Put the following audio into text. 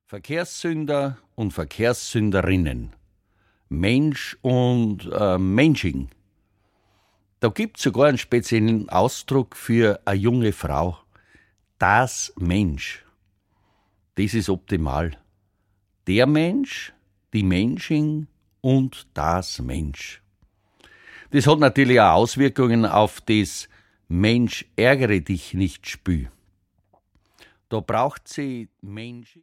Verkehrssünder und Verkehrssünderinnen, Mensch und Mensching. Da gibt es sogar einen speziellen Ausdruck für eine junge Frau. Das Mensch. Das ist optimal. Der Mensch, die Mensching und das Mensch. Das hat natürlich auch Auswirkungen auf das Mensch, ärgere dich nicht Spiel. Da braucht sie Mensch.